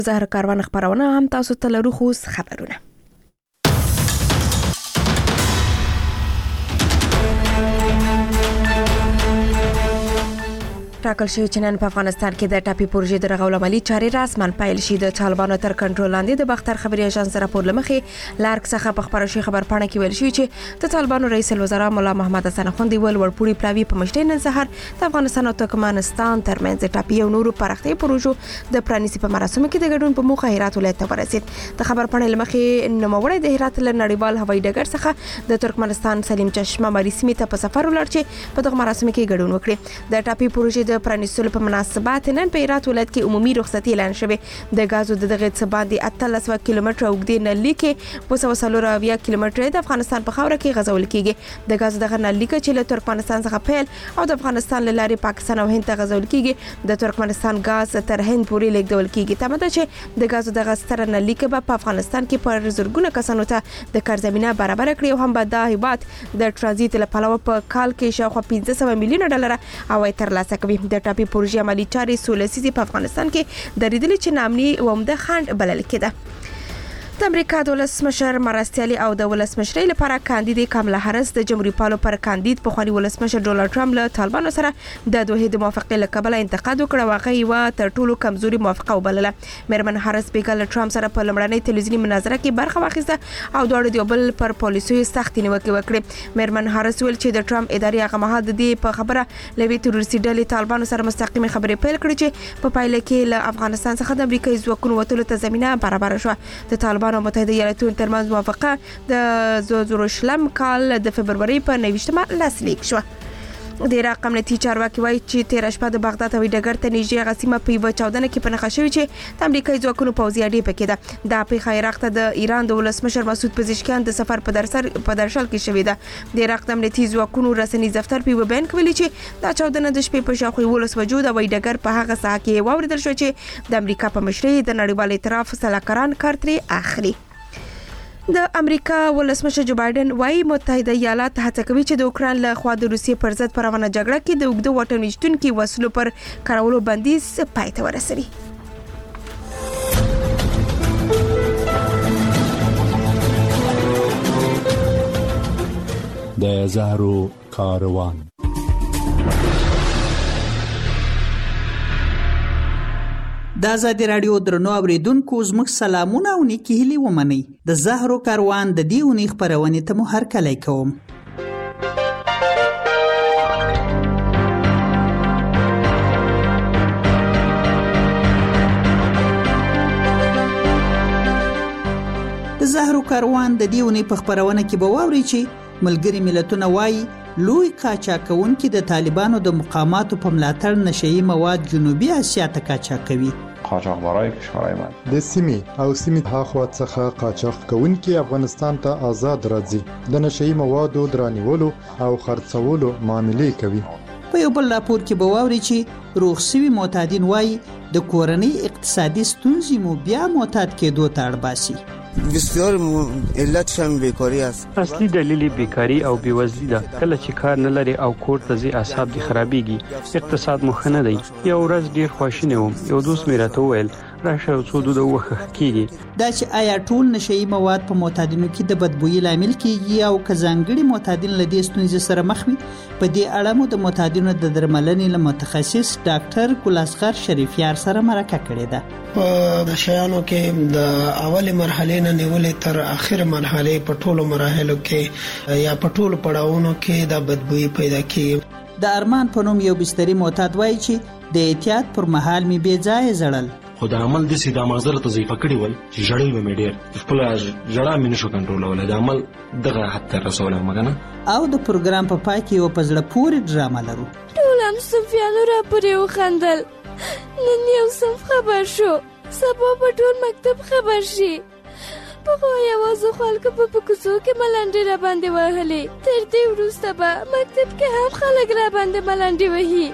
زهر کاروان خبرونه هم تاسو ته لرو خو خبرونه. ټاکل شوی چې نن په افغانستان کې د ټاپي پروژې د رغول عملي چارې رسماً پیل شي. د طالبانو تر کنټرول لاندې د باختر خبري اژانس راپور لمخې لارک څخه په خبرو شوی خبرپاڼه کې ویل شوی چې د طالبانو رئیس الوزرا مولا محمد حسن اخوندی ول ورپوړي پلاوی په مشتي نن سحر د افغانستان او ترکمنستان ترمنځ د ټاپي او نورو پراختي پروژو د پرانیسي په مراسمو کې د ګډون په موخه هرات ولایت ته ورسید. د خبرپاڼې لمخې نوموړی د هرات له نړیوال هوایي ډګر څخه د ترکمنستان سلیم چشمه مری سیمې ته په سفر ولاړ چې په دغه مراسمو کې ګډون وکړي. د ټاپي پروژې د پرانیستلو په مناسبت نن په هرات ولایت کې عمومي رخصتي اعلان شوه. د غازو د دغه څه باندې 1300 کیلومتره اوږدې نلۍ کې 240 کیلومتره د افغانستان په خاوره کې غځول کیږي. د غازو دغه نلۍ چې له ترکمنستان څخه پیل او د افغانستان له لارې پاکستان او هند ته غځول کیږي. د ترکمنستان غاز تر هند پورې لیږدول کیږي. تمه ده چې د غازو دغه ستر نلۍ کې په افغانستان کې پر زرګونه کسانو ته د کار زمينه برابر کړي او هم به د هیواد د ترانزیت لپاره په کال کې شاوخوا 1500 میلیون ډالر عواید ترلاسه کوي. د ټاپي پروژې عملي چارې سولسیزي په افغانستان کې د ریدلې چې نامني ومده خند بلل کېده. د امریکا د ولسمشر مرستیالي او د ولسمشرۍ لپاره کاندید کاملا هریس د جمهوریت پالو پر کاندید په خواني ولسمشر ډونالد ټرمپ له طالبانو سره د دوه د موافقې لقبله انتقاد وکړ. واقعي و تر ټولو کمزوري موافقه وبلله. مېرمن هریس بیګل ټرمپ سره په لمړنۍ تلویزیونی مناظره کې برخه واخیسته او دوړ د بل پر پالیسیو سخت نیوکه وکړه. مېرمن هریس ویل چې د ټرمپ ادارې هغه مهال د دې په خبره لوي تروریستي ډلې طالبانو سره مستقیمه خبرې پیل کړې چې په پایله کې له افغانستان څخه د امریکایي ځواکونو وتلو ته زمينه برابر شوه. د طالبانو متحده ایالاتونو ترمنځ موافقه د 2020 کال د فبرवरी په 29 لاسلیک شوه. د عراق امنیتي چارواکي وایي چې تیر شپه د بغداد هوایي ډګر ته نږدې غسیمه په یوه چاودنه کې په نښه شوې چې د امریکایي ځواکونو پوځي اډې پکې ده. دا پیښه عراق ته د ایران د ولسمشر مسعود پزشکیان د سفر په درشل کې شوې ده. د عراق د امنیتي ځواکونو رسنیز دفتر په بیان کې ویلي چې دا چاودنه د شپې په شاوخوا 11 بجو د هوایي ډګر په هغه ساحه کې واوریدل شو چې د امریکا په مشرۍ د نړیوال ائتلاف سلاکاران کار ترې اخلي. د امریکا ولسمشر جو بایدن وايي متحده ایالات هڅه کوي چې د اوکران له خوا د روسیې پر ضد پر روانه جګړه کې د اوږده واټن ویشتونکو وسلو پر کارولو بندیز پای ته ورسوي. د زهرو کاروان. د آزادي رادیو درنو اوریدونکو زموږ سلامونه او نیکی هیلې ومنئ. د زهرو کاروان د دې اونۍ خپرونې ته مو هرکلی کوم. د زهرو کاروان د دې اونۍ په خپرونه کې به واورئ چې ملګري ملتونه وایي لوی قاچاقونکي د طالبانو د مقاماتو په ملاتړ نشئی مواد جنوبي اسیا ته قاچاق کوي. قاچاقبرای کشورهای من د سیمې او سیمې هاخوا څخه قاچاق کوونکي افغانستان ته آزاد راځي د نشئی موادو درانیولو او خرڅولو معاملې کوي. په یو بل راپور کې به واورئ چې روغ شوي معتادین وایي د کورنۍ اقتصادي ستونزې مو بیا معتاد کېدو ته اړ باسي. بسیار علتش هم بیکاری است. اصلي دلیل بیکاری او بیوزلی ده. کله چې کار نه لري او کور ته ځي اعصاب دي خرابېږي. اقتصاد مو ښه نه دی. یو ورځ ډیر خواشینی وم. یو دوست مې راته وویل راشه او څو دوده وخه کیږي. دا چې آیا ټول نشئی مواد په معتادینو کې د بدبویي لامل کیږي او که ځانګړي معتادین له دې ستونزې سره مخ وي. په دې اړه مو د معتادینو د درملنې له متخصص ډاکټر ګلاسغر شریفیار سره مرکه کړې ده. په شیانو کې د اول مرحله نه نیولې تر اخر مرحله په ټولو مراحلو کې یا په ټولو پړاوونو کې د بدبویي پیدا کیږي. د ارمان په نوم یو بستري معتاد وایي چې د احتیاط پر مهال می بے ځای زړل. خو د عمل د سیده مازر ته ضعیفه کړی ول چې جړل به مې ډیر خپل جړه مې نشو کنټرولولای. د عمل دغه حد ته رسوله مګنه. او د پروګرام په پای کې یو پزړه پورې ډرامه لرو. ټول هم صفیانو را پورې وخندل. نن یو صف خبر شو. سبا په ټول مکتب خبر شي. په یوازو خلکو په کوڅو کې ملنډې را باندې وهلې. تر دې وروسته به مکتب کې هم خلک را باندې ملنډې وهي.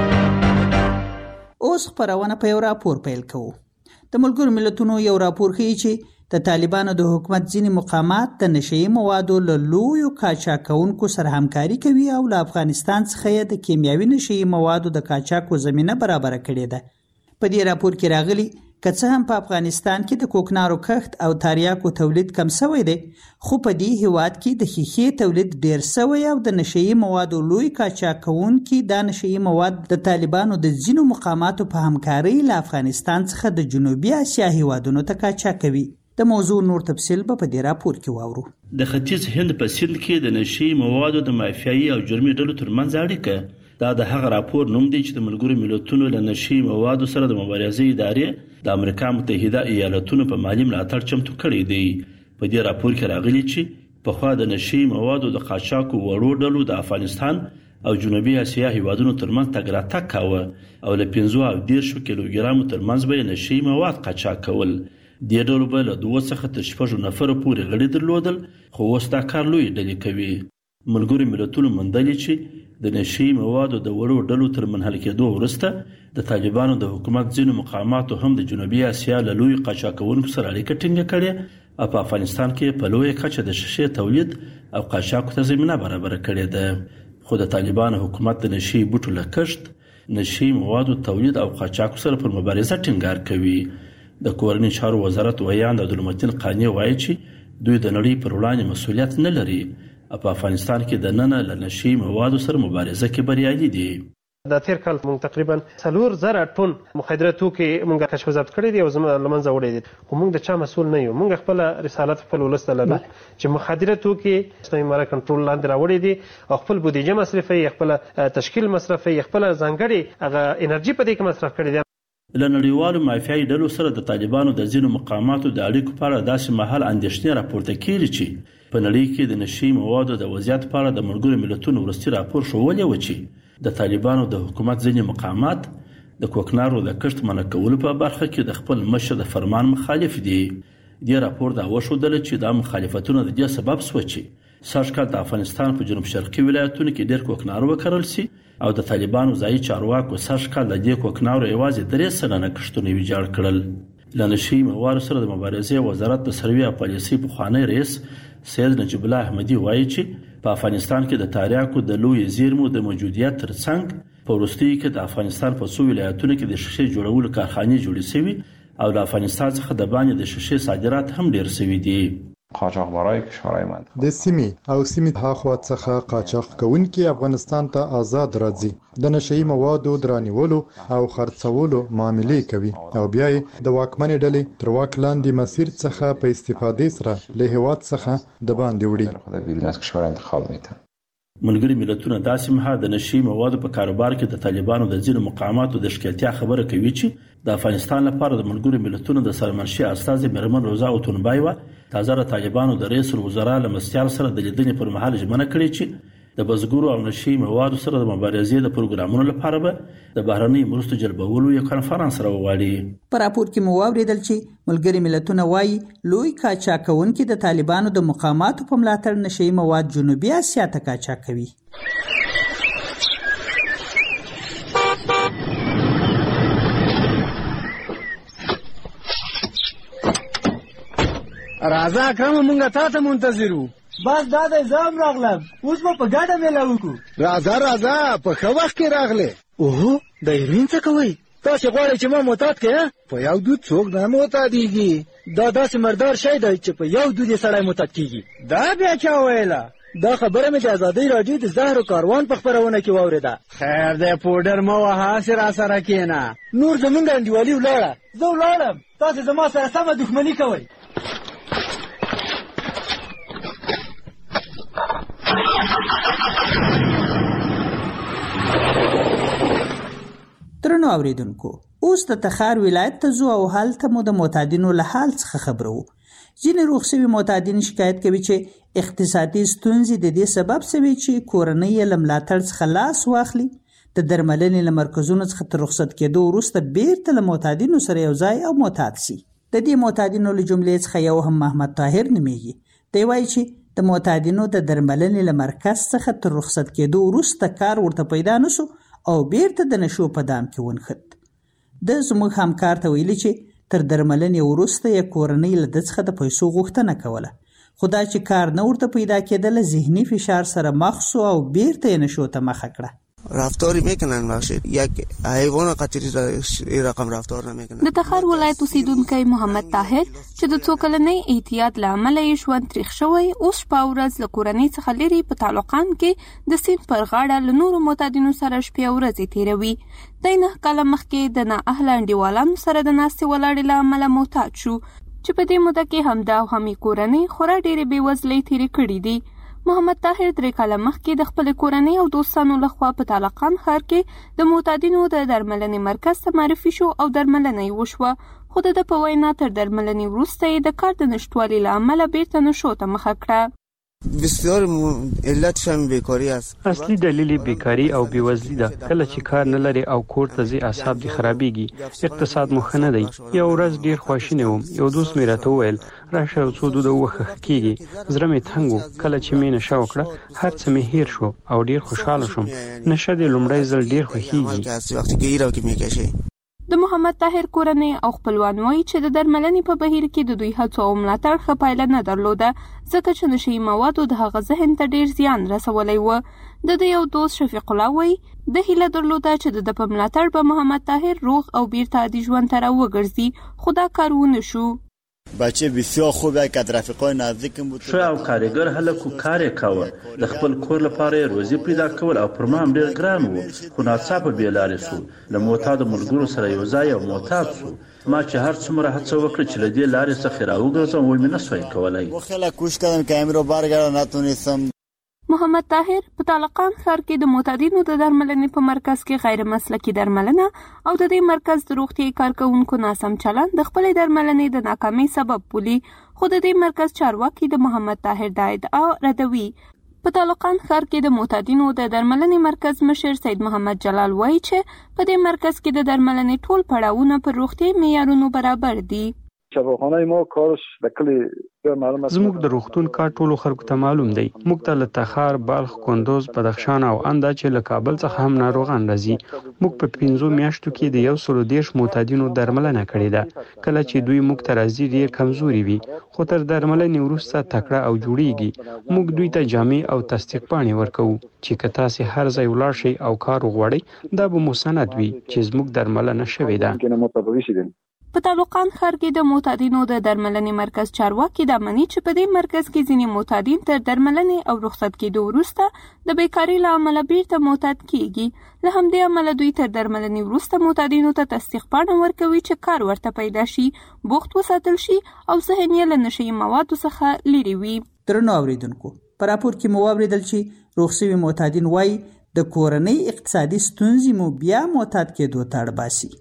اوس خبرونه په یو راپور پیل کوو. د ملګرو ملتونو یو راپور ښیي چې د طالبانو د حکومت ځینې مقامات د نشئی موادو له لویو قاچاقونکو سره همکاري کوي او له افغانستان څخه یې د کیمیاوي نشئی موادو د قاچاقو زمینه برابره کړې ده. په دې راپور کې راغلي که څه هم په افغانستان کې د کوکنارو کښت او تریاکو تولید کم شوی دی، خو په دې هیواد کې د ښیښې تولید ډیر شوی او د نشئی موادو لوی قاچاقونکي دا نشئی مواد د طالبانو د ځینو مقاماتو په همکارۍ له افغانستان څخه د جنوبي اسیا هیوادونو ته قاچاق کوي. د موضوع نور تفصیل په دې راپور کې واورو. د ختیځ هند په سیند کې د نشئی موادو د مافیایي او جرمي ډلو ترمنځ اړیکه دا د هغه راپور نوم دی چې د ملګرو ملتونو له نشئی موادو سره د مبارزې ادارې د امریکا متحده ایالاتونو په مالي ملاتړ چمتو کړی دی. په دې راپور کې راغلي چې پخوا د نشئی موادو د قاچاقو وړو ډلو د افغانستان او جنوبي اسیا هیوادونو ترمنځ تګ راتګ کاوه او له 15 او 10 کیلوګرامو ترمنځ به نشئی مواد قاچاق کول. دې ډلو به له 2 څخه تر 6 نفرو پورې غړي درلودل، خو اوس دا کار لوی ډلې کوي. ملګرو ملتونو موندلي چې د نشئی موادو د وړو ډلو تر منحل کېدو وروسته د طالبانو د حکومت ځینو مقاماتو هم د جنوبي اسیا له لوی قاچاقونکو سره اړیکه ټینګه کړې او په افغانستان کې په لویه کچه د شیشې تولید او قاچاقو ته زمینه برابره کړې ده. خو د طالبانو حکومت د نشئی بوټو له کښت، نشئی موادو تولید او قاچاقو سره پر مبارزه ټینګار کوي. د کورنۍ چارو وزارت ویاند عبدالمتین قانی وایي چې دوی د نړۍ پر وړاندې مسؤلیت نه لري او په افغانستان کې د نن له نشئی موادو سره مبارزه کې بریالي دي. د تیر کال موږ تقریبا 4,000 ټن مخدره توکي موږ کشف ضبط کړی دي او لمنځه وړي دي، خو موږ د چا مسؤل نه یو. موږ خپل رسالت خپل ولست لرو چې مخدره توکي اسلامي امارات کنټرول لاندې راوړي دي او خپل بودیجه مصرفي، خپل تشکیل مصرفي، خپل ځانګړي هغه انرژي په دې کې مصرف کړي دي. له نړیوالو مافیایي ډلو سره د طالبانو د ځینو مقاماتو د اړیکو په اړه داسې مهال اندېښنې راپورته کېږي چې په نړۍ کې د نشئی موادو د وضعیت په اړه د ملګرو ملتونو وروستي راپور ښوولی و چې د طالبانو د حکومت ځینې مقامات د کوکنارو د کښت منع کولو په برخه کې د خپل مشر د فرمان مخالف دي. دې راپور دا وښودله چې دا مخالفتونه د دې سبب شو چې سږ کال د افغانستان په جنوب شرقي ولایتونو کې ډېر کوکنارو وکرل شي او د طالبانو ځایي چارواکو سږ کال د دې کوکنارو یوازې 3 سلنه کښتونه ویجاړ کړل. له نشئی موادو سره د مبارزې وزارت د سروې او پالیسۍ پخوانی رئیس سید نجیب الله احمدي وایي چې په افغانستان کې د تریاکو د لوی زیرمو د موجودیت ترڅنګ په وروستیو کې د افغانستان په څو ولایتونو کې د شیشې جوړولو کارخانې جوړې شوي او له افغانستان څخه د باندې د شیشې صادرات هم ډیر شوي دي. قاچاقبرای کشورهای منطقه د سیمې او سیمې هاخوا څخه قاچاق کوونکي افغانستان ته آزاد راځي، د نشئی موادو درانیولو او خرڅولو معاملې کوي او بیا د واکمنې ډلې تر واک لاندې مسیر څخه په استفادې سره له هیواد څخه د باندې وړي. بیرون از کشور انتقال میتن. ملګري ملتونه داسې مهال د نشئی موادو په کاروبار کې د طالبانو د ځینو مقاماتو د ښکېلتیا خبره کوي چې د افغانستان لپاره د ملګرو ملتونو د سرمنشي استازي میرمن روزا اوتونبایوا تازه د طالبانو د رئیس الوزرا له مستیار سره د لیدنې پر مهال ژمنه کړې چې د بزګرو او نشئی موادو سره د مبارزې د پروګرامونو لپاره به د بهرنۍ مرستو جلبولو یو کنفرانس راوغواړي. په راپور کې مو واوریدل چې ملګري ملتونه وایي لوی قاچاقونکي د طالبانو د مقاماتو په ملاتړ نشئی مواد جنوبي اسیا ته قاچاق کوي. راځه اکرم مونږه تا ته منتظر وو. بس دا د زام راغلم، اوس به په ګډه میله وکړو. راځه په ښه وخت کې راغلی. اوهو د ایرین څه کوئ؟ تاسې غواړئ چې ما معتاد کړې؟ په یو دود څوک نه معتادېږي. دا داسې مردار شی دی چې په یو دود یې سړی معتاد کېږي. دا بیا چا ویله؟ دا خبره مې د ازادۍ راډیو د زهرو کاروان په خپرونه کې واورېده. خیر دی پوډر مه وهه، هسې راسره کښېنه. نور زموږ انډیوالي ولاړه. زه ولاړم، تاسې زما سره سمه دښمني کوئ. درنو اوریدونکو، اوس د تخار ولایت ته ځو او هلته مو د معتادینو له حال څخه خبرو. ځینې روغ شوي معتادین شکایت کوي چې اقتصادي ستونزې د دې سبب شوي چې کورنۍ یې له ملاتړ څخه لاس واخلي. د درملنې له مرکزونو څخه تر رخصت کېدو وروسته بیرته له معتادینو سره یو ځای او معتاد شي. د دې معتادینو له جملې څخه یو هم محمد طاهر نومیږي. دی وایي چې د معتادینو د درملنې له مرکز څخه تر رخصت کېدو وروسته کار ورته پیدا نشو او بیرته د نشو په دام کې ونښت. د زموږ همکار ته ویلي چې تر درملنې وروسته یې کورنۍ له ده څخه د پیسو غوښتنه کوله، خو دا چې کار نه ورته پیدا کېدله ذهني فشار سره مخ شو او بیرته یې نشو ته مخه کړه. رفتاری میکنن بخشید یک حیوان قطری رقم رفتار نمیکنن. د تخار ولایت اوسیدونکی محمد طاهر چې د څو کلنۍ احتیاط له امله یې ژوند تریخ شوی، اوس شپه ورځ له کورنۍ څخه لرې په طالقان کې د سیند پر غاړه له نورو معتادینو سره شپې او ورځې تیروي. دی 9 کاله مخکې د نااهله انډیوالانو سره د ناستې ولاړې له امله معتاد شو، چې په دې موده کې همدا او همې کورنۍ خورا ډېرې بېوزلۍ تیرې کړي دي. محمد طاهر 3 کاله مخکې د خپل کورنۍ او دوستانو لخوا په طالقان ښار کې د معتادینو د درملنې مرکز ته معرفي شو او درملنه یې وشوه، خو د په وینا تر درملنې وروسته یې د کار د نشتوالي له امله بیرته نشو ته مخه کړه. بسیار علتش هم بیکاری است. اصلي دلیل بیکاری او بیوزلی ده. کله چې کار نه لري او کور ته ځي اعصاب دي خرابېږي، اقتصاد مو ښه نه دی. یو ورځ ډیر خواشینی وم، یو دوست مې راته وویل راشه یو څو دوده وخښ کېږي. زړه مې تنګ و. کله چې مې نشه وکړه هر څه مې هیر شو او ډیر خوشحاله شوم. نشه د لومړی ځل ډیر خوښېږي. د محمد طاهر کورنۍ او خپلوان وایي چې د درملنې په بهیر کې د دوی هڅو او ملاتړ ښه پایله نه درلوده، ځکه چې نشهیي موادو د هغه ذهن ته ډیر زیان رسولی و. د یو دوست شفیق الله وایي د هیله درلوده چې د په ملاتړ به محمد طاهر روغ او بیرته عادي ژوند ته راوګرځي، خو دا کار ونه شو. بچه بسیار خوبه که رفیقای نزدیکم بود. ښه او کارګر هلک کار یې کاوه، د خپل کور لپاره روزي پیدا کول او پر ما هم ډېر ګران و، خو ناڅاپه بې لارې سو. له معتادو ملګرو سره یو ځای او معتاد سو. ما چې هر څومره هڅه وکړه چې له دې لارې څخه راوګرځم وایي مې نسوای کولی. خیلی کوشش کردم که امروز برگردم نتونستم. محمد طاهر په طالقان ښار کې د معتادینو د درملنې په مرکز کې غیر مسلکي درملنه او د دې مرکز د روغتیايي کارکوونکو ناسم چلند د خپلې درملنې د ناکامۍ سبب بولي، خو د دې مرکز چارواکي د محمد طاهر د ادعا ردوي. په طالقان ښار کې د معتادینو د درملنې مرکز مشر سید محمد جلال وایي چې په دې مرکز کې د درملنې ټول پړاوونه پر روغتیايي معیارونو برابر دي. شفاخانه ما کارش د کلی زموږ د روغتون کار ټولو خلکو ته معلوم دی. موږ ته له تخار، بلخ، کندوز، بدخشان او اندا چې له کابل څخه هم ناروغان راځي. موږ په 5 میاشتو کې د 130 معتادینو درملنه کړې ده. کله چې دوی موږ ته راځي ډېر کمزوري وي، خو تر درملنې وروسته تکړه او جوړیږي. موږ دوی ته جامې او تصدیق پاڼې ورکوو چې که تاسې هر ځای ولاړ شئ او کار وغواړئ دا به مو سند وي چې زموږ درملنه شوې ده. په طالقان ښار کې د معتادینو د درملنې مرکز چارواکي دا مني چې په دې مرکز کې ځینې معتادین تر درملنې او رخصت کېدو وروسته د بیکارۍ له امله بیرته معتاد کېږي. له همدې امله دوی تر درملنې وروسته معتادینو ته تصدیق پاڼه ورکوي چې کار ورته پیدا شي، بوخت وساتل شي او ذهن یې له نشهیي موادو څخه لرې وي. درنو اوریدونکو، په راپور کې مو واوریدل چې روغ شوي معتادین وایي د کورنۍ اقتصادي ستونزې مو بیا معتاد کېدو ته اړ باسي.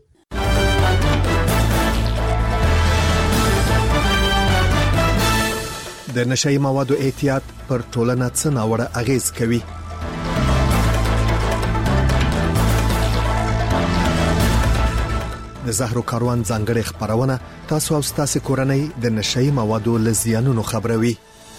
د نشهیي موادو احتیاط پر ټولنه څه ناوړه اغیز کوي؟ د زهرو کاروان ځانګړې خبرونه تاسو او تاسو کورنۍ د نشهیي موادو له زیانونو خبروي.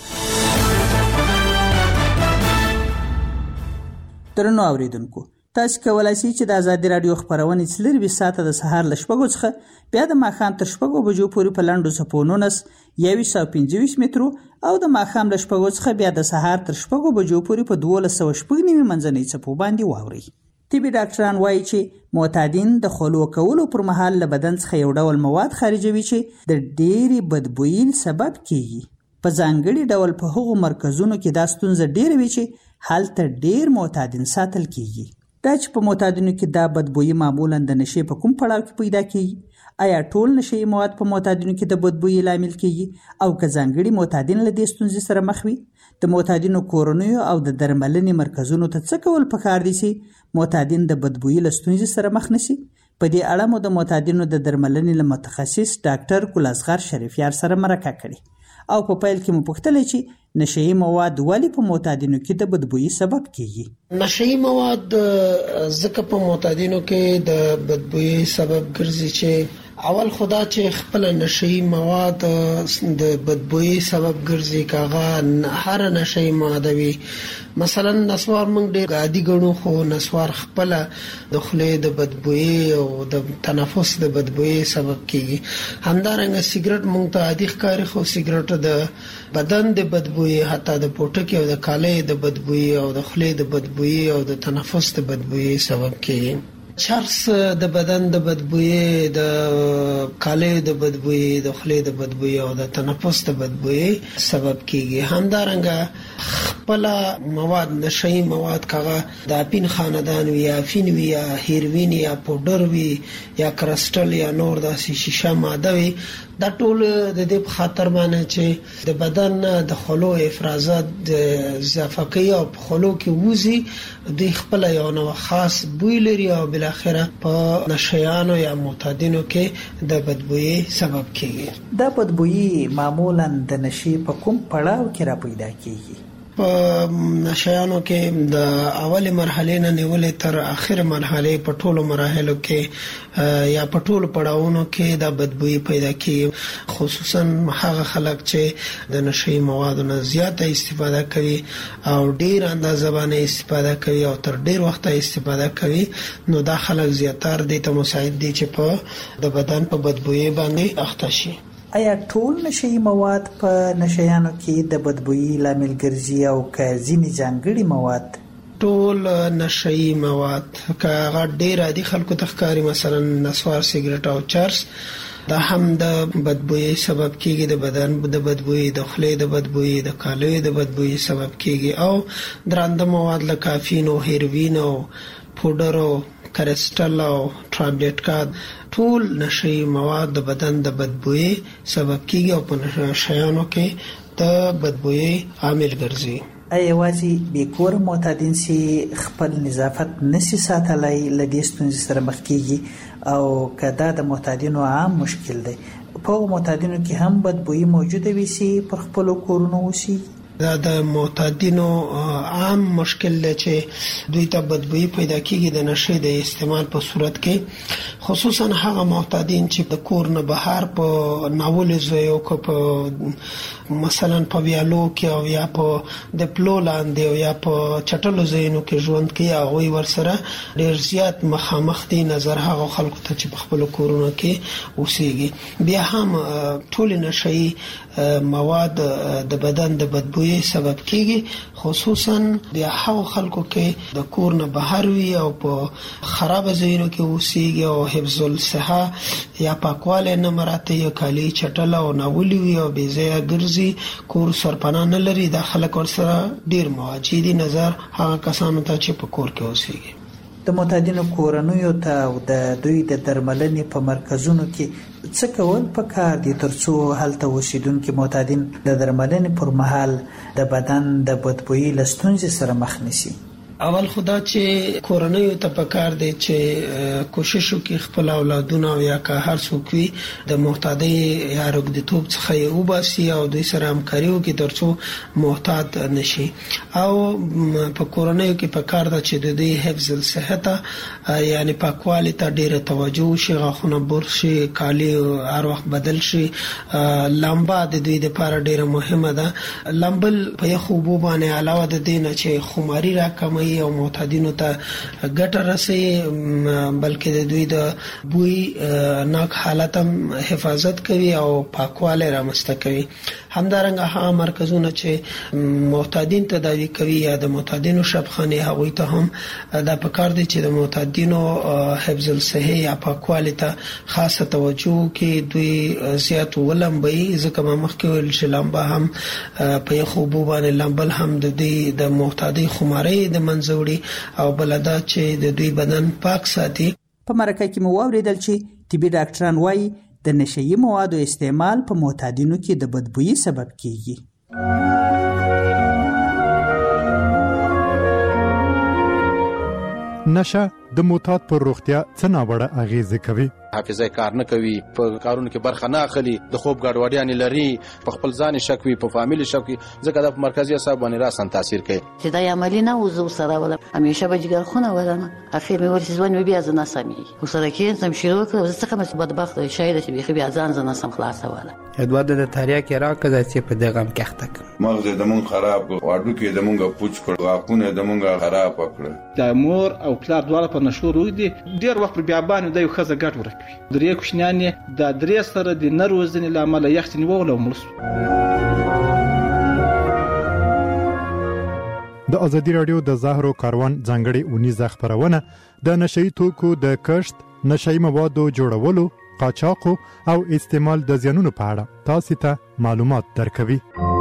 درنو اوریدونکو، تاسو کولای شئ چې د ازادي رادیو خبرونه څلور ساعته د سهار ل 6 څخه بیا د ماښام تر 6 بجو پورې په لاندو سپونو نس 125 مترو او د ماښام ل 6 څخه بیا د سهار تر 6 بجو پورې په 1290 منځنۍ چپو باندې واوري. طبي ډاکټران وایي چې معتادین د خلوه کولو پر مهال له بدن څخه یو ډول مواد خارجوي چې د ډېری بدبویي سبب کیږي. په ځانګړي ډول په هغو مرکزونو کې دا ستونزه ډېره وي چې هلته ډېر معتادین ساتل کیږي. دا چې په معتادینو کې دا بدبویي معمولا د نشې په کوم پړاو کې پیدا کیږي؟ آیا ټول نشهیي مواد په معتادینو کې د بدبویي لامل کیږي او که ځانګړي معتادین له دې ستونزې سره مخ وي؟ د معتادینو کورنیو او د درملنې مرکزونو ته څه کول پکار دي چې معتادین د بدبویي له ستونزې سره مخ نشي؟ په دې اړه مو د معتادینو د درملنې له متخصص ډاکټر کلاسغر شریفیار سره مرکه کړې او په پیل کې مو پوښتلې چې نشهیي مواد ولې په معتادینو کې د بدبویي سبب کیږي؟ نشهیي مواد ځکه په معتادینو کې د بدبویي سبب ګرځي چې اول خدا چې خپل نشئی مواد د بدبوئی سبب ګرځي کاغه هر نشئی ماده وي مثلا نسوار موږ ډېر عادي ګڼو خو نسوار خپل د خولې د بدبوئی او د تنفس د بدبوئی سبب کیږي همدارنګه سیګریټ موږ ته عادي ښکاري خو سیګریټ د بدن د بدبوئی حتی د پوټکي او د کالې د بدبوئی او د خولې د بدبوئی او د تنفس د بدبوئی سبب کیږي چرس د بدن د بدبوئی د کالې د بدبوئی د خولې د بدبوئی او د تنفس د بدبوئی سبب کیږي همدارنګه خپل مواد نشئی مواد کاغه د اپین خاندان وی یا افین وی یا هیروین یا پودر وی یا کرسټل یا نور د شیشه ماده وی دا ټول د دې په خاطر باندې چې د بدن د خلو افرازات اضافه کوي او په خلو کې وځي د خپل یو نو خاص بوی لري او بل اخره په نشیانو یا معتادینو کې د بدبوئی سبب کیږي دا بدبوئی معمولا د نشي په کوم پړاو کې را پیدا کیږي په نشیانو کې د اول مرحله نه نیولې تر اخر مرحله په ټولو مراحلو کې یا په ټولو پړاوونو کې د بدبوئی پیدا کیږي خصوصا هغه خلک چې د نشئی موادو نه زیاته استفاده کوي او ډیر اندازه باندې استفاده کوي او تر ډیر وخت استفاده کوي نو دا خلک زیاتره د ته مساعد دي چې په د بدن په بدبوئی باندې اخته شي آیا ټول نشئی مواد په نشیانو کې د بدبوئی لامل ګرځي او که ځینې ځانګړي مواد ټول نشئی مواد که هغه ډیر عادي خلکو ته ښکاري مثلا نسوار سیګریټ او چرس دا هم د بدبوئی سبب کیږي د بدن د بدبوئی د خولې د بدبوئی د کالې د بدبوئی سبب کیږي او درانده مواد لکه کافین او هیروین او پودر او کرسټل او ټابلیټ کا ټول نشئی مواد د بدن د بدبوئی سبب کیږي او په نشیانو کې د بدبوئی عامل ګرځي یوازې بیکور معتادین سي خپل نظافت نسی ساتلای لدې ستونزې سره مخ کیږي او کدا د معتادینو عام مشکل دی په معتادینو کې هم بدبوئی موجوده وي سي پر خپل کورونو وسی دا د معتادینو عام مشکل دی چې دوی ته بدبوئی پیدا کیږي د نشې د استعمال په صورت کې خصوصا هغه معتادین چې د کور نه بهر په ناول ځایو کې په مثلا په ویالو کې او یا په د پلو لاندې او یا په چټلو ځایونو کې ژوند کوي هغه ورسره ډیر زیات مخامخ دي نظر هغه خلکو ته چې په خپل کورونو کې اوسېږي بیا هم ټول نشئی مواد د بدن د بدبوئی سبب کیږي خصوصا د هغو خلکو کې د کور نه بهر وي او په خراب ځایونو کې اوسېږي او حفظ الصحه یا پاکواله نه مراته یو کالی چټل او ناولي وي او بې ځایه ګرځي کور سرپناه نه لري د خلک ورسره ډیر مواجه دي نظر هغه کسانو ته چې په کور کې اوسېږي د معتادینو کورنیو ته او د دوی د درملنې په مرکزونو کې څه کول پکار دي ترڅو هلته اوسیدونکو معتادین د درملنې پر مهال د بدن د بدبوئی لستونزې سره مخ نشي اول خدا چې کورنیو ته پکار دی چې کوشش وکړي خپل اولادونه یا که هر څوک وي د معتادی یا رګدتوب څخه یې وباسي او دوی سره همکاري وکړي ترڅو معتاد نشي او په کورنیو کې پکار ده چې د دوی حفظ الصحه یعنی پاکوالی ته ډیره توجه وشي غاښونه برش شي کالي هر وخت بدل شي لامبا د دوی لپاره ډیره مهمه ده لامبل په یخو اوبو باندې علاوه د دې نه چې خماري راکموي او معتادینو ته ګټه رسي بلکې د دوی د بوی ناک حالت هم حفاظت کوي او پاکواله رامسته کوي همدارنګه هغه مرکزونه چې معتادین تداوی کوي یا د معتادینو شفخانه هغه ته هم د پکار دي چې د معتادینو حفظ الصحه یا پاکواله ته خاصه توجه کوي دوی زیات ولمبي ځکه ما مخکې ویل چې لمبا هم په یخو بو باندې لمبل هم د دې د معتادی خماري د منځوړي او بلدا چې د دوی بدن پاک ساتي په مرکه کې مو اوریدل چې طبي ډاکټران وايي د نشئی موادو استعمال په معتادینو کې د بدبوئی سبب کیږي نشه د معتاد پر روغتیا څه ناوړه اغیزه کوي حافظه کار نه کوي، په کارونو کې برخه نه اخلي، د خوب ګډوډیان لري، په خپل ځان شک وي، په فامیل شک وي، ځکه د مرکزی اعصاب باندې راسن تاثیر کوي. چې دا عملی نه وزو سره ولا همیشه به جګر خونه ولنه اخر مې ورسې ځوان بیا ځنه سمي وسره کې سم شروع کړ زه څنګه مې بدبخت شاید چې بیا ځان ځنه سم خلاص ولا ادوار د تاریخ کې راکړه چې په دغه مکحتک مغز د مون خراب واډو کې د مونږه پوچ کړ واقونه د مونږه خراب کړ. د مور او پلار دواړه په نشو روي دي ډیر وخت پر بیابان د یو خزه ګټ ورکوي. درې کوشنیان د درې سره د نروزنې لامل یختنی وول او ملس. د ازادي رادیو د زهرو کاروان ځانګړي اونیزه خبرونه د نشئی توکو د کشت، نشئی موادو جوړولو، قاچاق او استعمال د زیانونو په اړه تاسو ته معلومات درکوي.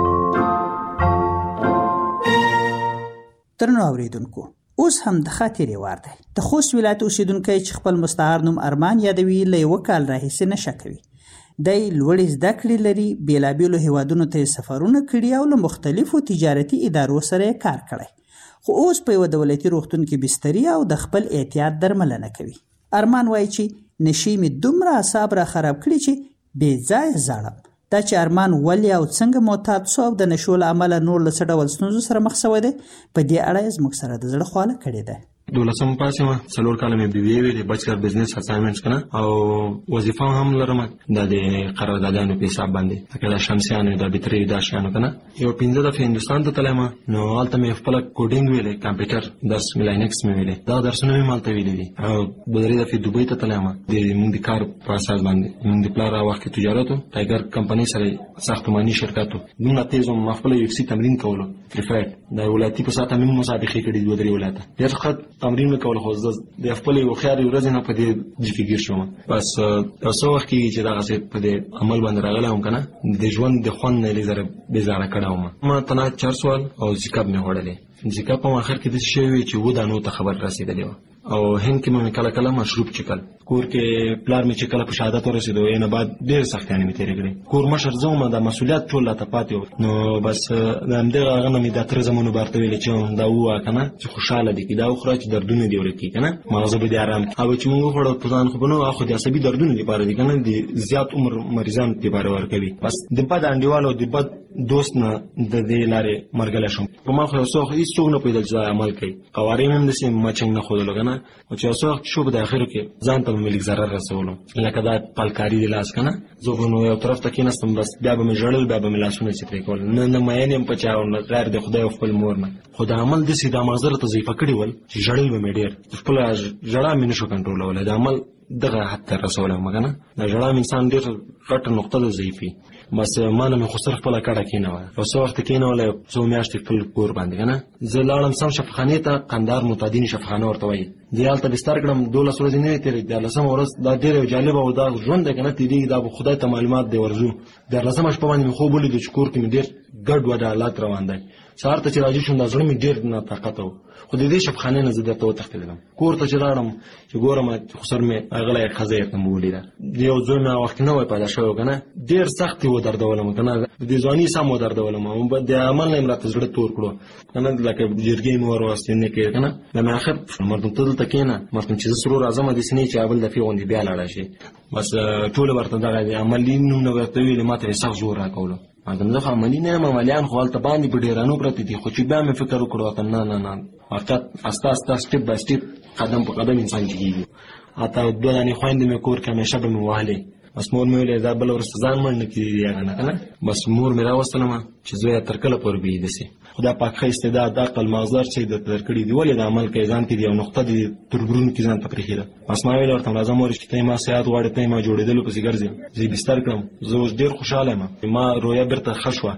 درنو اوریدونکو، اوس هم د خاطرې وار دی. د خوست ولایت اوسیدونکو چې خپل مستعار نوم ارمان یادوي له یو کال راهیسې نشه کوي. د لوړې زده کړې لري، بیلابیلو هیوادونو ته سفرونه کړي او له مختلفو تجارتي ادارو سره کار کړی، خو اوس په یو دولتي روغتون کې بستري او د خپل احتیاط درملنه کوي. ارمان وایي چې نشي مې دومره اعصاب را خراب کړي چې بې ځایه ژاړم. دا چې ارمان ولې او څنګه معتاد شو او د نشو له امله نور له څه ډول ستونزو سره مخ شوی دی، په دې اړه یې زموږ سره د زړه خواله کړې ده. 12 پاسه ما څلور کال مې بي بي ویلې بچلر بزنس اساینمنټس کنه او وظیفه هم لرم د قراردادانو په حساب باندې کله شمسیانو د بتري د شانو کنه یو 15 دفعه هندستان ته تلم نو حالت مې خپل کوډینګ ویلې کمپیوټر درس لینکس مې ویلې دا درسونه مې مالته ویلې دي او بدري دفعه دوبۍ ته تلم د موږ د کار په اساس باندې موږ د پلان وخت تجارت ټایګر کمپنی سره ساختماني شرکتو موږ تیزو خپل یو سی تمرین کولو پریفیټ د ولایتي په ساته موږ مسابقه کړې دوه درې ولایت ډېر خط تمرین وکول خو د خپل یو خیال ورځ نه په دې ځفګیر شوم بس تاسو وخت کې چې دا غسه په دې عمل باندې راغلم کنه د ژوند د خوان نه لزر بزاره کړم ما تنا 4 سوال او ذکر نه وړلې ذکر په اخر کې د شی چې و دا نو ته خبر رسیدلې او هند کې مې کله کله مشروب چکل کور کې پلار مې چې کله په شهادت ورسېدو یې نه بعد ډېر سختیانې مې تیرې کړې کور مشر زوم د مسولیت ټول لا تپاتې نو بس د همدغه هغه نه مې د تر زمونو برته ویل چې دا وه کنه چې خوشاله دي دا خو چې دردونه دی ورکی کنه مغزه به دې آرام او چې موږ خو په ځان خو بنو اخو د عصبي دردونه لپاره دي کنه د زیات عمر مریضان لپاره ورکوي بس د بد انډیوالو د بد دوست نه د دې لارې مرګل شم په ما خو څو هیڅ څوک نه پیدا چې عمل کوي قوارې مې هم د سیم مچنګ نه خودلو کنه او چې څو شو په اخر کې ځان ته ملک zarar رسولو لکه دا پالکاری د لاس کنه زه په یو طرف ته کېناستم بس بیا به مې ژړل بیا به مې لاسونه چترې کول نه مې نه پچاو نه غیر د خدای خپل مور نه خدای عمل د سیده مغزر ته ضعیف کړی ول چې ژړل به مې ډېر خپل ژړا مې نشو کنټرولول د عمل دغه حتی رسوله مګنه د ژړا انسان ډېر غټه نقطه ده ضعیفي بس ما نه مې خو صرف خپله کډه کېنوله او څه وخت کېنوله څو میاشتې خپل کور باندې کنه زه لاړم سم شفاخانې ته قندهار متعدین شفاخانه ورته وایي دې هلته بستر کړم 12 ورځې نه تېرې 14 ورځ دا ډېر جالبه او دا ژوند دی کنه تېرېږي دا به خدای ته معلومات دی ورځو 14 شپه باندې مې خوب ولیدو چې کور کې مې ډېر ګډوډ حالات روان دی سهار ته چې راځي شوم دا زړه مې ډېر ناطاقته و خو د دې شفاخانې نه زه درته وتښتېدلم کور ته چې لاړم چې ګورم خو سر مې هغلی ښځه یې ته مې ولیده د یو زوی مې وخت نه وی پیدا شوی که نه ډېر سخت یې ودردولم که نه د ځواني سم ودردولم د عمل نه یې راته زړه تور کړو که نه لکه جرګې مې ور واستې نه کړې که نه بیا مې آخر مردم ته دلته کښېنه مردم چې زه سرو راځم داسې نه چې بل دفعې غوندې بیا لاړه شي بس ټوله ورته دغه د عملي نوم نه ورته ویلې ما ته یې سخت زور راکولو مادم زه خو عملي نه یم عملیان خو هلته باندې په ډېرانو پرتې دي خو چې بیا مې فکر وکړو ته نه حقیقت استه استه سټپ بای سټپ قدم په قدم انسان کېږي حتی 2 دانې خویندې مې کور کې همیشه به مې وهلې بس مور مې ویلې دا بله وروسته ځان مړ نه کېږي هغه نه که نه بس مور مې راوستلم چې زویه تر کله پورې به یې داسې خدای پاک ښه استعداد عقل مغزر چې درته درکړي دي ولې د عمل کوې ځان کې دي یو نقطه دي تربرونو کې ځان ته پرېښې ده بس ما ویل ورته راځه مورې چې ته یې ما صحت غواړې ته یې ما جوړېدلو پسې ګرځې زه یې بستر کړم زه اوس ډېر خوشحاله یم ما رویه بېرته ښه شوه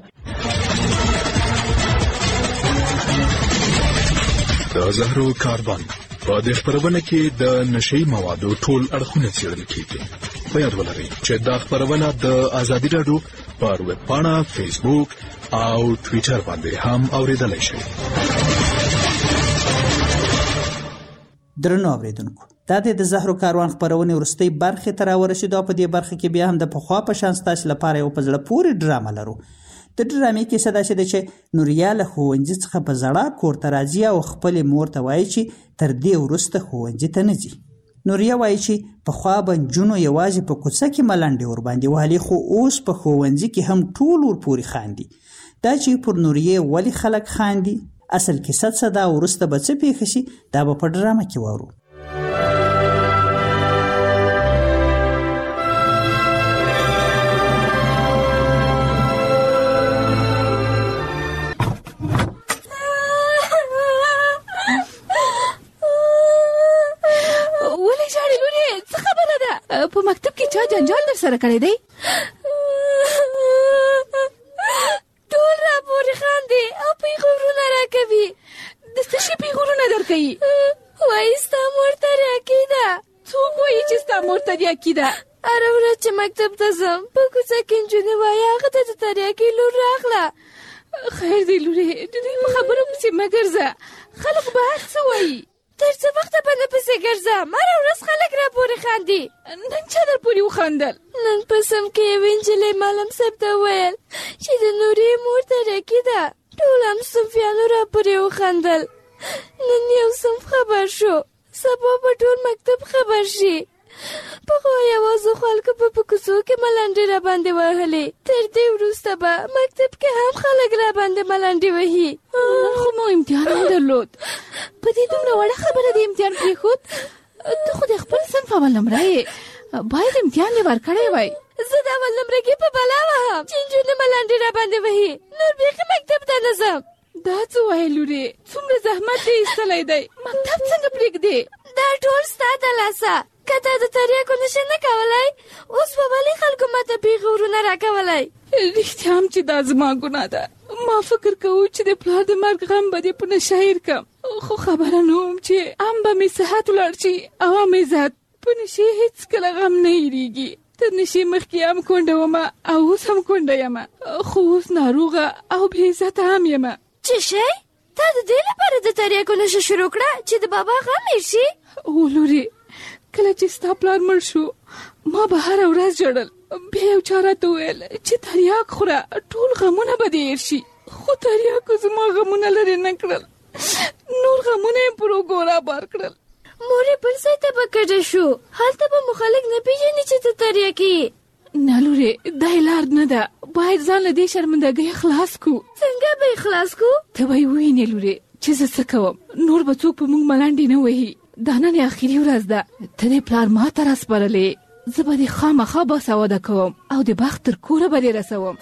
د زهرو کاروان په دې خپرونه کې د نشئی موادو ټول اړخونه څېړل کېږي په یاد ولرئ چې دا خپرونه د ازادي راډیو پر ویب پاڼه فیسبوک او ټویټر باندې هم اوریدلای شئ. درنو اوریدونکو دا د زهرو کاروان خپرونې وروستۍ برخې ته راورسېدو په دې برخه کې بیا هم د پخوا په شان ستاسو لپاره یو په زړه پورې ډرامه لرو. د ډرامې کیسه داسې ده چې نوریا له ښوونځي څخه په زړه کور ته راځي او خپلې مور ته وایي چې تر دې وروسته ښوونځي ته نه ځي. نوریه وایي چې پخوا به نجونو یوازې په کوڅه کې ملنډې ورباندې وهلې، خو اوس په ښوونځي کې هم ټول ورپورې خاندي. دا چې پر نوریه ولې خلک خاندي، اصل کیسه څه ده، وروسته به څه پیښه شي، دا به په ډرامه کې واورو. په مکتب کې چا جنجال در سره کړی دی؟ ټول راپورې خاندي او پیغورونه راکوي. د څه شي پیغورونه درکوي؟ وایي ستا مور تریاکي ده. څوک وایي چې ستا مور تریاکي ده؟ هره ورځ چې مکتب ته ځم په کوڅه کې نجونې وایي هغه ته د تریاکي لور راغله. خیر دی لورې، د دوی په خبرو پسې مه ګرځه، خلک به هر څه وایي. تر څه وخته به نه پسې ګرځم؟ هره ورځ خلک راپورې خاندي. نن چا در پورې وخندل؟ نن په سم کې یوې نجلۍ معلم صاحب ته وویل چې د نورې مور تریاکي ده. ټول هم صنفیانو راپورې وخندل. نن یو صنف خبر شو، سبا به ټول مکتب خبر شي. پخوا یوازې خلکو په کوڅو کې ملنډې راباندې وهلې، تر دې وروسته به مکتب کې هم خلک راباندې ملنډې وهي. خو مو امتحان هم درلود. په دې دومره وړه خبره د امتحان پرېښود؟ ته خو د خپل صنف اول نمره یې، باید امتحان یې ورکړی وای. زه د اول نمره کې په بلا وهم چې نجونې ملنډې راباندې وهي، نور بیخي مکتب ته نه ځم. دا څه وایې لورې؟ څومره زحمت دې ایستلی دی، مکتب څنګه پرېږدې؟ دا ټول ستا د لاسه. که تا د تریاکو نشه نه کولی، اوس به ولې خلکو ماته پیغورونه راکولی؟ رښتیا هم چې دا زما ګناه ده. ما فکر کوو چې د پلار د مرګ غم به دې په نشه هېر کړم، خو خبره نه وم چې هم به مې صحت ولاړ شي او هم عزت. په نشې هېڅکله غم نه هېرېږي. تر نشې مخکې هم کونډه ومه او اوس هم کونډه یمه، خو اوس ناروغه او بې عزته هم یمه. څه شی؟ تا د دې لپاره د تریاکو نشه شروع کړه چې د بابا غم هېر شي؟ او لورې، کله چې ستا پلار مړ شو ما به هره ورځ ژړل. بیا یو چا راته وویل چې تریاک خوره ټول غمونه به دې هېر شي، خو تریاکو زما غمونه لرې نه کړل، نور غمونه یې پر اوږو رابار کړل. مورې بل ځای ته به کډه شو، هلته به مو خلک نه پېژني چې ته تریاکي یې. نه لورې، دا یې لار نه ده، باید ځان له دې شرمندګۍ خلاص کړو. څنګه به یې خلاص کړو؟ ته به یې ووینې لورې چې زه څه کوم، نور به څوک په موږ ملنډې نه وهي. دا نن اخري ورځ ده، ته دې پلار ما ته راسپارلې، زه به دې خامخا باسواده کوم او د بخت تر کوره به دې رسوم.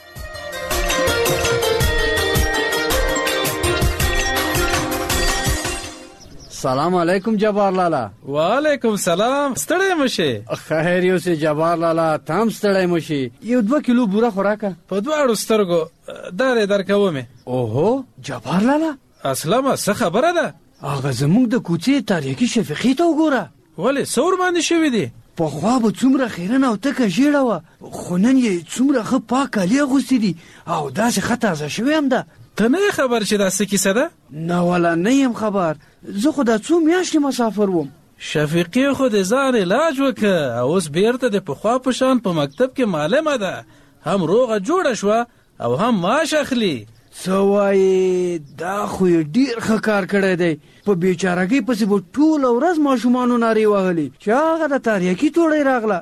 سلام علیکم جبار لالا. وعلیکم سلام. ستړی مشه؟ خیر یو سه جبار لالا، تام ستړی مشه. یو 2 کیلو بوره خوراکه په دواړو سترګو دارې درکومه. اوهو جبار لالا، اسلامه څه خبره ده؟ هغه زموږ د کوڅې تاریخي شفیقې ته وګوره. ولې څور باندې شوي دي؟ پخوا به څومره خیرنه او تکه ژیړه وه، خو نن یې څومره ښه پاک کالي اغوستي دي او داسې ښه تازه شوې هم ده. ته نه یې خبر چې دا څه کیسه ده؟ نه والا نه یم خبر، زه خو دا 2 میاشتې مسافر وم. شفیقې خو د ځان علاج وکړه او اوس بیرته د پخوا په شان په مکتب کې معلمه ده، هم روغه جوړه شوه او هم معاش اخلي. څه وایې؟ دا خو یې ډېر ښه کار کړی دی. په بیچارګۍ پسې به ټوله ورځ ماشومانو نارې وهلې چې هغه د تریاکي توړۍ راغله.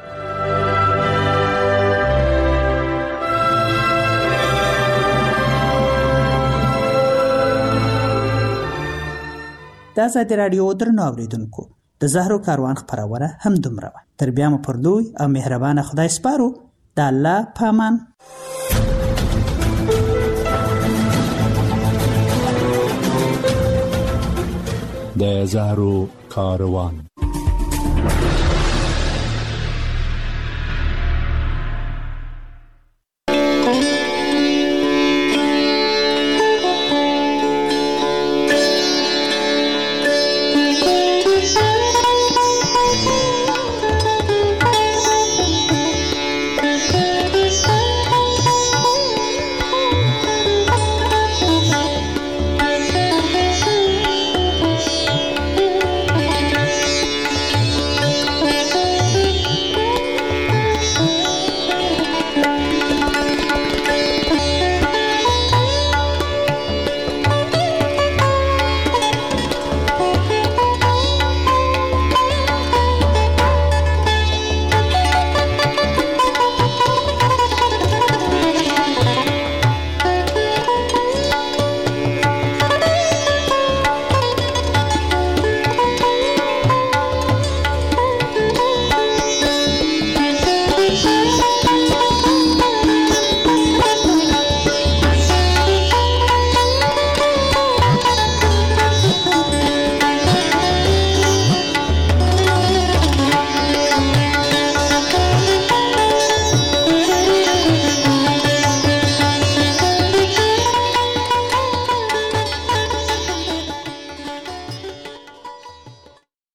دا ازادي راډیو درنو اوریدونکو، د زهرو کاروان خپرونه هم دومره وه. تر بیا مو پر لوی او مهربانه خدای سپارو. د الله په امان. د زهرو کاروان.